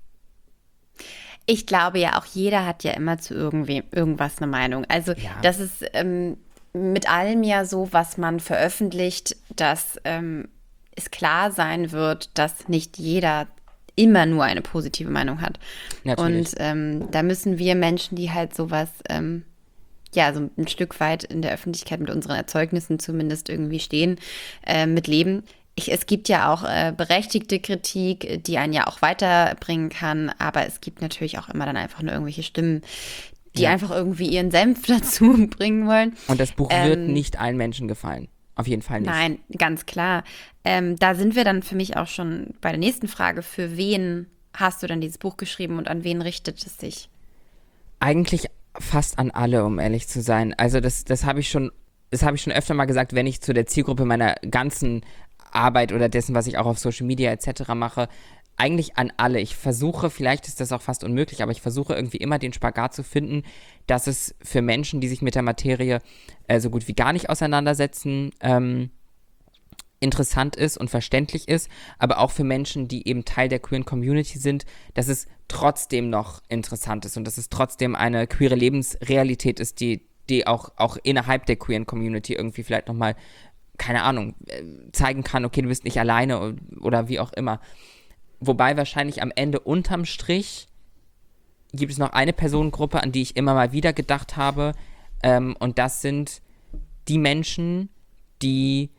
Ich glaube ja, auch jeder hat ja immer zu irgendwie, irgendwas eine Meinung. Also ja. Das ist ähm, mit allem ja so, was man veröffentlicht, dass ähm, es klar sein wird, dass nicht jeder immer nur eine positive Meinung hat. Natürlich. Und ähm, da müssen wir Menschen, die halt sowas, ähm, ja, so ein Stück weit in der Öffentlichkeit mit unseren Erzeugnissen zumindest irgendwie stehen, äh, mit leben. Ich, es gibt ja auch äh, berechtigte Kritik, die einen ja auch weiterbringen kann, aber es gibt natürlich auch immer dann einfach nur irgendwelche Stimmen, die ja. einfach irgendwie ihren Senf dazu bringen wollen. Und das Buch ähm, wird nicht allen Menschen gefallen. Auf jeden Fall nicht. Nein, ganz klar. Ähm, da sind wir dann für mich auch schon bei der nächsten Frage. Für wen hast du denn dieses Buch geschrieben und an wen richtet es sich? Eigentlich fast an alle, um ehrlich zu sein. Also das, das habe ich schon, das habe ich schon öfter mal gesagt, wenn ich zu der Zielgruppe meiner ganzen Arbeit oder dessen, was ich auch auf Social Media et cetera mache, eigentlich an alle. Ich versuche, vielleicht ist das auch fast unmöglich, aber ich versuche irgendwie immer den Spagat zu finden, dass es für Menschen, die sich mit der Materie äh, so gut wie gar nicht auseinandersetzen, ähm, interessant ist und verständlich ist, aber auch für Menschen, die eben Teil der queeren Community sind, dass es trotzdem noch interessant ist und dass es trotzdem eine queere Lebensrealität ist, die, die auch, auch innerhalb der queeren Community irgendwie vielleicht nochmal, keine Ahnung, zeigen kann, okay, du bist nicht alleine oder wie auch immer. Wobei wahrscheinlich am Ende unterm Strich gibt es noch eine Personengruppe, an die ich immer mal wieder gedacht habe. Ähm, und das sind die Menschen, die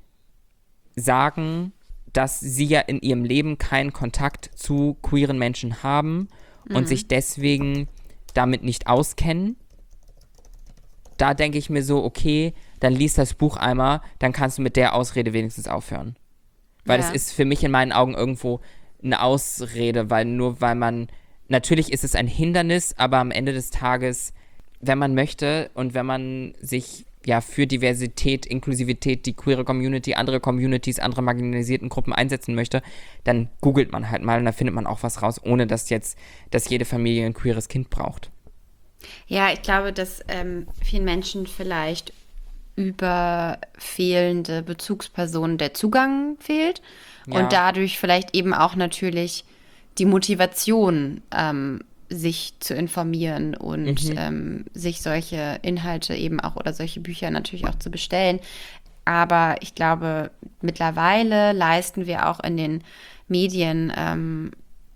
sagen, dass sie ja in ihrem Leben keinen Kontakt zu queeren Menschen haben mhm. und sich deswegen damit nicht auskennen. Da denke ich mir so, okay, dann lies das Buch einmal, dann kannst du mit der Ausrede wenigstens aufhören. Weil ja. das ist für mich in meinen Augen irgendwo eine Ausrede, weil nur weil man, natürlich ist es ein Hindernis, aber am Ende des Tages, wenn man möchte und wenn man sich ja für Diversität, Inklusivität, die queere Community, andere Communities, andere marginalisierten Gruppen einsetzen möchte, dann googelt man halt mal und da findet man auch was raus, ohne dass jetzt, dass jede Familie ein queeres Kind braucht. Ja, ich glaube, dass ähm, vielen Menschen vielleicht über fehlende Bezugspersonen der Zugang fehlt Ja. und dadurch vielleicht eben auch natürlich die Motivation, ähm, sich zu informieren und Mhm. ähm, sich solche Inhalte eben auch oder solche Bücher natürlich auch zu bestellen. Aber ich glaube, mittlerweile leisten wir auch in den Medien, ähm,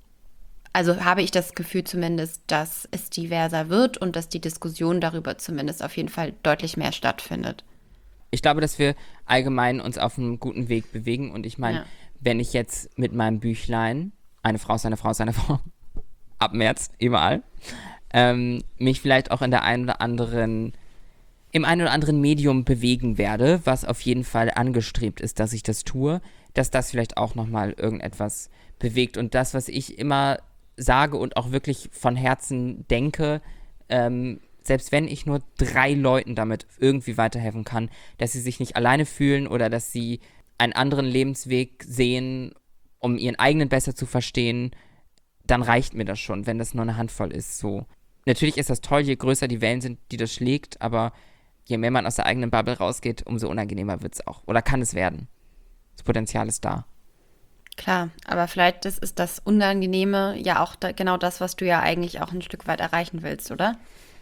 also habe ich das Gefühl zumindest, dass es diverser wird und dass die Diskussion darüber zumindest auf jeden Fall deutlich mehr stattfindet. Ich glaube, dass wir allgemein uns auf einem guten Weg bewegen und ich meine, Ja. wenn ich jetzt mit meinem Büchlein, eine Frau ist eine Frau ist eine Frau, ab März, überall, ähm, mich vielleicht auch in der einen oder anderen, im einen oder anderen Medium bewegen werde, was auf jeden Fall angestrebt ist, dass ich das tue, dass das vielleicht auch nochmal irgendetwas bewegt. Und das, was ich immer sage und auch wirklich von Herzen denke, ähm, selbst wenn ich nur drei Leuten damit irgendwie weiterhelfen kann, dass sie sich nicht alleine fühlen oder dass sie einen anderen Lebensweg sehen, um ihren eigenen besser zu verstehen, dann reicht mir das schon, wenn das nur eine Handvoll ist. So. Natürlich ist das toll, je größer die Wellen sind, die das schlägt, aber je mehr man aus der eigenen Bubble rausgeht, umso unangenehmer wird es auch. Oder kann es werden. Das Potenzial ist da. Klar, aber vielleicht das ist das Unangenehme ja auch da, genau das, was du ja eigentlich auch ein Stück weit erreichen willst, oder?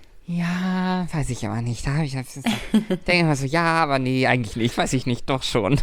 Ja, weiß ich aber nicht. Da habe ich das denke immer so, ja, aber nee, eigentlich nicht. Weiß ich nicht, doch schon.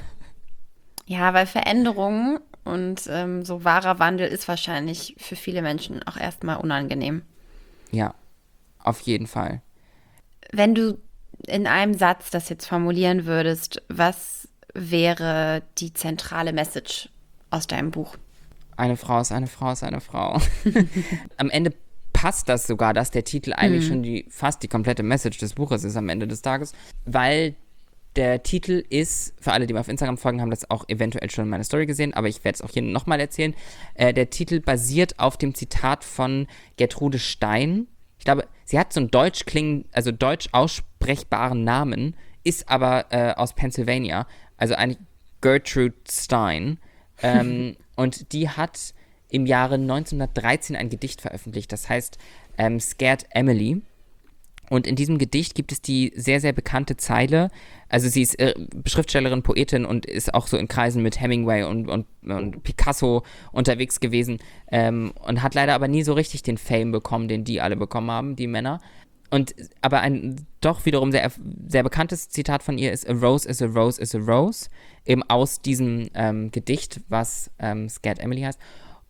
Ja, weil Veränderung und ähm, so wahrer Wandel ist wahrscheinlich für viele Menschen auch erstmal unangenehm. Ja, auf jeden Fall. Wenn du in einem Satz das jetzt formulieren würdest, was wäre die zentrale Message aus deinem Buch? Eine Frau ist eine Frau ist eine Frau. Am Ende passt das sogar, dass der Titel eigentlich Mhm. schon die fast die komplette Message des Buches ist am Ende des Tages, weil der Titel ist, für alle, die mir auf Instagram folgen, haben das auch eventuell schon in meiner Story gesehen, aber ich werde es auch hier nochmal erzählen. Äh, der Titel basiert auf dem Zitat von Gertrude Stein. Ich glaube, sie hat so einen deutsch klingen, also deutsch aussprechbaren Namen, ist aber äh, aus Pennsylvania, also eigentlich Gertrude Stein. ähm, und die hat im Jahre neunzehnhundertdreizehn ein Gedicht veröffentlicht, das heißt ähm, Scared Emily. Und in diesem Gedicht gibt es die sehr, sehr bekannte Zeile, also sie ist äh, Schriftstellerin, Poetin und ist auch so in Kreisen mit Hemingway und, und, und Picasso unterwegs gewesen ähm, und hat leider aber nie so richtig den Fame bekommen, den die alle bekommen haben, die Männer. Und aber ein doch wiederum sehr, sehr bekanntes Zitat von ihr ist: A rose is a rose is a rose, eben aus diesem ähm, Gedicht, was ähm, Scared Emily heißt.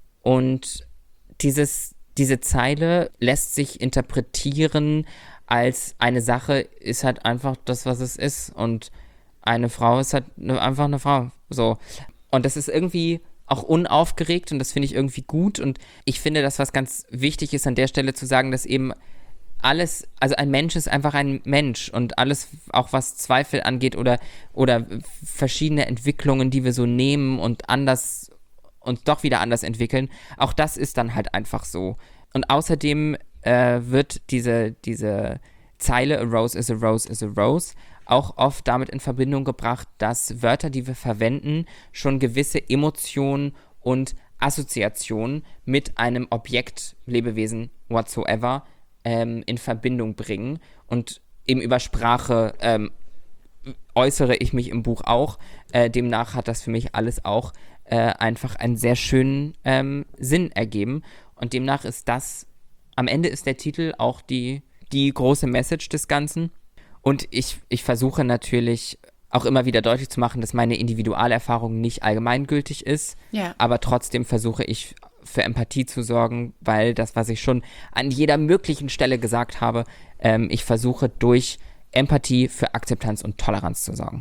Und dieses, diese Zeile lässt sich interpretieren als eine Sache ist halt einfach das, was es ist. Und eine Frau ist halt ne, einfach eine Frau. So. Und das ist irgendwie auch unaufgeregt und das finde ich irgendwie gut. Und ich finde, dass was ganz wichtig ist, an der Stelle zu sagen, dass eben alles, also ein Mensch ist einfach ein Mensch und alles, auch was Zweifel angeht oder, oder verschiedene Entwicklungen, die wir so nehmen und anders und doch wieder anders entwickeln, auch das ist dann halt einfach so. Und außerdem äh, wird diese, diese Zeile, a rose is a rose is a rose, auch oft damit in Verbindung gebracht, dass Wörter, die wir verwenden, schon gewisse Emotionen und Assoziationen mit einem Objekt, Lebewesen, whatsoever, ähm, in Verbindung bringen. Und eben über Sprache ähm, äußere ich mich im Buch auch. Äh, demnach hat das für mich alles auch äh, einfach einen sehr schönen ähm, Sinn ergeben. Und demnach ist das, am Ende ist der Titel auch die, die große Message des Ganzen. Und ich, ich versuche natürlich auch immer wieder deutlich zu machen, dass meine Individualerfahrung nicht allgemeingültig ist. Ja. Aber trotzdem versuche ich für Empathie zu sorgen, weil das, was ich schon an jeder möglichen Stelle gesagt habe, ähm, ich versuche durch Empathie für Akzeptanz und Toleranz zu sorgen.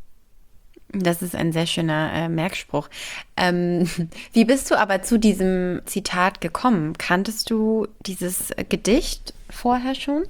Das ist ein sehr schöner äh, Merkspruch. Ähm, wie bist du aber zu diesem Zitat gekommen? Kanntest du dieses Gedicht vorher schon?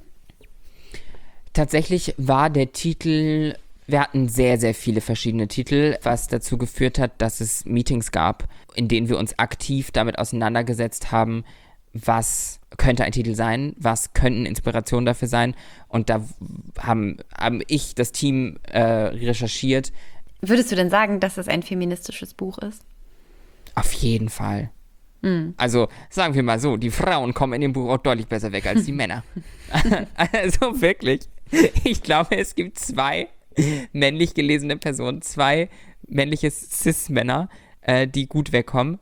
Tatsächlich war der Titel, wir hatten sehr, sehr viele verschiedene Titel, was dazu geführt hat, dass es Meetings gab, in denen wir uns aktiv damit auseinandergesetzt haben, was könnte ein Titel sein, was könnten Inspirationen dafür sein. Und da haben, haben ich, das Team, äh, recherchiert. Würdest du denn sagen, dass es ein feministisches Buch ist? Auf jeden Fall. Mhm. Also sagen wir mal so, die Frauen kommen in dem Buch auch deutlich besser weg als die Männer. Also wirklich. Ich glaube, es gibt zwei männlich gelesene Personen, zwei männliche Cis-Männer, äh, die gut wegkommen.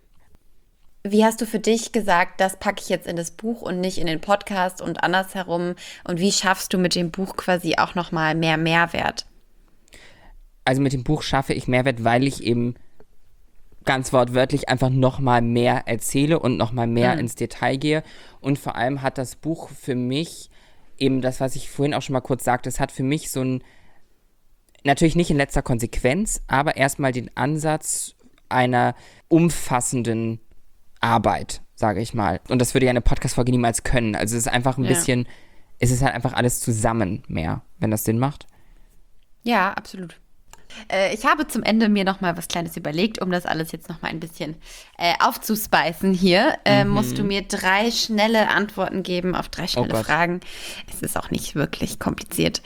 Wie hast du für dich gesagt, das packe ich jetzt in das Buch und nicht in den Podcast und andersherum? Und wie schaffst du mit dem Buch quasi auch nochmal mehr Mehrwert? Also mit dem Buch schaffe ich Mehrwert, weil ich eben ganz wortwörtlich einfach nochmal mehr erzähle und nochmal mehr mhm. ins Detail gehe. Und vor allem hat das Buch für mich eben das, was ich vorhin auch schon mal kurz sagte, es hat für mich so ein, natürlich nicht in letzter Konsequenz, aber erstmal den Ansatz einer umfassenden Arbeit, sage ich mal. Und das würde ja eine Podcast-Folge niemals können. Also es ist einfach ein ja. bisschen, es ist halt einfach alles zusammen mehr, wenn das Sinn macht. Ja, absolut. Äh, ich habe zum Ende mir noch mal was Kleines überlegt, um das alles jetzt noch mal ein bisschen äh, aufzuspeisen hier. Äh, mhm. Musst du mir drei schnelle Antworten geben auf drei schnelle oh Fragen. Es ist auch nicht wirklich kompliziert.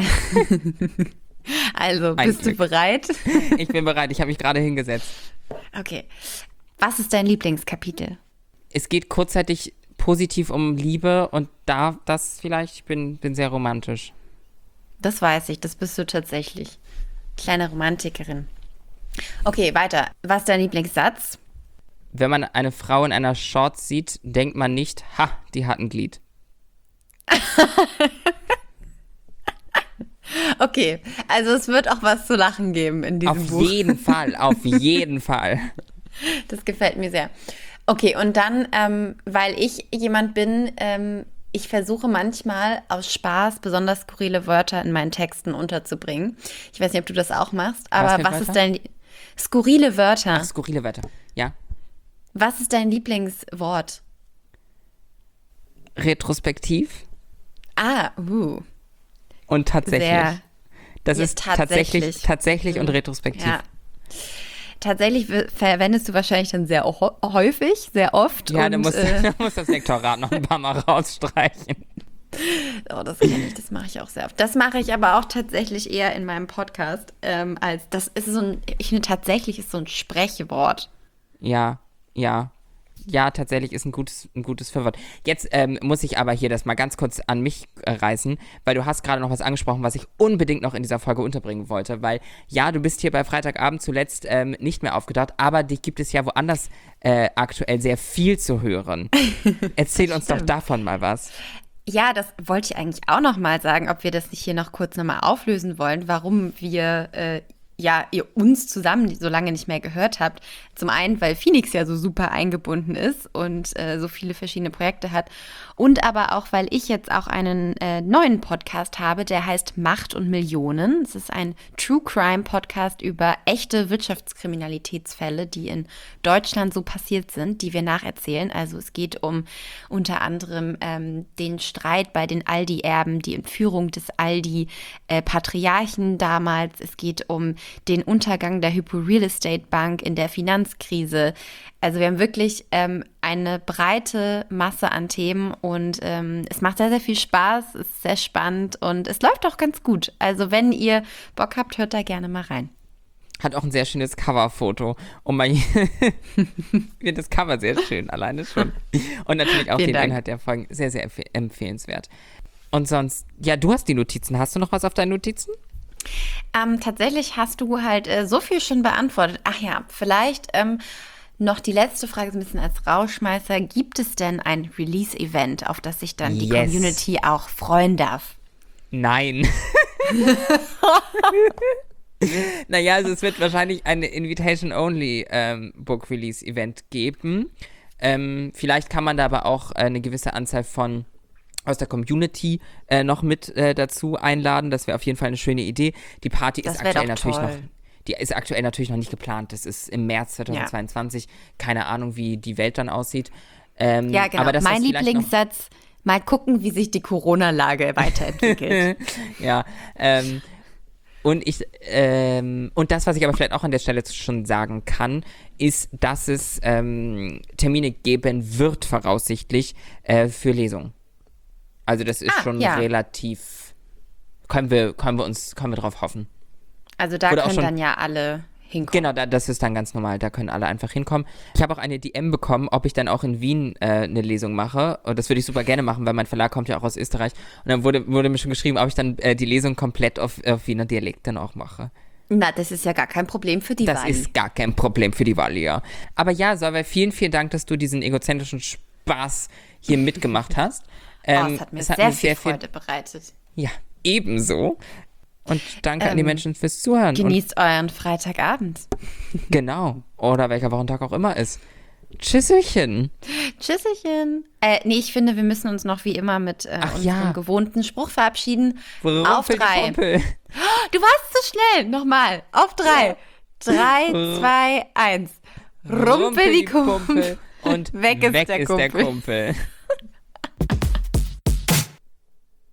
Also, bist Eigentlich. du bereit? Ich bin bereit, ich habe mich gerade hingesetzt. Okay. Was ist dein Lieblingskapitel? Es geht kurzzeitig positiv um Liebe und da das vielleicht, ich bin, bin sehr romantisch. Das weiß ich, das bist du tatsächlich. Kleine Romantikerin. Okay, weiter. Was ist dein Lieblingssatz? Wenn man eine Frau in einer Shorts sieht, denkt man nicht, ha, die hat ein Glied. Okay, also es wird auch was zu lachen geben in diesem auf Buch. Auf jeden Fall, auf jeden Fall. Das gefällt mir sehr. Okay, und dann, ähm, weil ich jemand bin, ähm, ich versuche manchmal aus Spaß besonders skurrile Wörter in meinen Texten unterzubringen. Ich weiß nicht, ob du das auch machst, aber was, was ist dein... Skurrile Wörter. Ach, skurrile Wörter, ja. Was ist dein Lieblingswort? Retrospektiv. Ah, uh. Und tatsächlich. Sehr. Das ist tatsächlich, tatsächlich, tatsächlich und retrospektiv. Ja. Tatsächlich verwendest du wahrscheinlich dann sehr häufig, sehr oft. Ja, und, du musst, äh, du musst das Lektorat noch ein paar Mal rausstreichen. Oh, das kenne ich, das mache ich auch sehr oft. Das mache ich aber auch tatsächlich eher in meinem Podcast, ähm, als das ist so ein, ich finde tatsächlich ist so ein Sprechwort. Ja, ja. Ja, tatsächlich ist ein gutes, ein gutes Fürwort. Jetzt ähm, muss ich aber hier das mal ganz kurz an mich äh, reißen, weil du hast gerade noch was angesprochen, was ich unbedingt noch in dieser Folge unterbringen wollte, weil ja, du bist hier bei Freitagabend zuletzt ähm, nicht mehr aufgetaucht, aber dich gibt es ja woanders äh, aktuell sehr viel zu hören. Erzähl uns doch davon mal was. Ja, das wollte ich eigentlich auch noch mal sagen, ob wir das nicht hier noch kurz noch mal auflösen wollen, warum wir äh, ja, ihr uns zusammen so lange nicht mehr gehört habt. Zum einen, weil Phoenix ja so super eingebunden ist und äh, so viele verschiedene Projekte hat. Und aber auch, weil ich jetzt auch einen äh, neuen Podcast habe, der heißt Macht und Millionen. Es ist ein True Crime Podcast über echte Wirtschaftskriminalitätsfälle, die in Deutschland so passiert sind, die wir nacherzählen. Also es geht um unter anderem ähm, den Streit bei den Aldi-Erben, die Entführung des Aldi-Patriarchen äh, damals. Es geht um den Untergang der Hypo Real Estate Bank in der Finanzkrise. Also wir haben wirklich ähm, eine breite Masse an Themen und ähm, es macht sehr, sehr viel Spaß, es ist sehr spannend und es läuft auch ganz gut. Also wenn ihr Bock habt, hört da gerne mal rein. Hat auch ein sehr schönes Coverfoto. Und mal ich finde das Cover sehr schön, alleine schon. Und natürlich auch den Inhalt der Folgen sehr, sehr empf- empfehlenswert. Und sonst, ja, du hast die Notizen. Hast du noch was auf deinen Notizen? Ähm, tatsächlich hast du halt äh, so viel schon beantwortet. Ach ja, vielleicht ähm, noch die letzte Frage so ein bisschen als Rausschmeißer. Gibt es denn ein Release-Event, auf das sich dann die Yes. Community auch freuen darf? Nein. Naja, also es wird wahrscheinlich eine Invitation-Only-Book-Release-Event geben. Ähm, vielleicht kann man da aber auch äh, eine gewisse Anzahl von aus der Community äh, noch mit äh, dazu einladen. Das wäre auf jeden Fall eine schöne Idee. Die Party Das ist wär aktuell doch natürlich toll. noch, die ist aktuell natürlich noch nicht geplant. Das ist im März zweitausendzweiundzwanzig. Ja. Keine Ahnung, wie die Welt dann aussieht. Ähm, Ja, genau. Aber das mein ist vielleicht Lieblingssatz, mal gucken, wie sich die Corona-Lage weiterentwickelt. ja, ähm, und ich, ähm, und das, was ich aber vielleicht auch an der Stelle schon sagen kann, ist, dass es ähm, Termine geben wird, voraussichtlich, äh, für Lesungen. Also das ist Ah, schon ja. relativ, können wir, können wir uns, können wir drauf hoffen. Also da Oder auch können schon- dann ja alle hinkommen. Genau, da, das ist dann ganz normal, da können alle einfach hinkommen. Ich habe auch eine D M bekommen, ob ich dann auch in Wien äh, eine Lesung mache. Und das würde ich super gerne machen, weil mein Verlag kommt ja auch aus Österreich. Und dann wurde, wurde mir schon geschrieben, ob ich dann äh, die Lesung komplett auf, auf Wiener Dialekt dann auch mache. Na, das ist ja gar kein Problem für die Das Wali. ist gar kein Problem für die Wali, ja. Aber ja, Solveig, vielen, vielen Dank, dass du diesen egozentrischen Spaß hier mitgemacht hast. Oh, Ähm, es hat mir sehr, viel Freude bereitet. Ja, ebenso. Und danke Ähm, an die Menschen fürs Zuhören. Genießt euren Freitagabend. Und, genau. Oder welcher Wochentag auch immer ist. Tschüsselchen. Tschüsschen. Äh, nee, ich finde, wir müssen uns noch wie immer mit äh, Ach unserem ja. gewohnten Spruch verabschieden. Rumpel Auf die drei. Pumpel. Du warst zu schnell. Nochmal. Auf drei. Drei, zwei, eins. Rumpel die Kumpel. Und Weg ist der der Kumpel. Kumpel.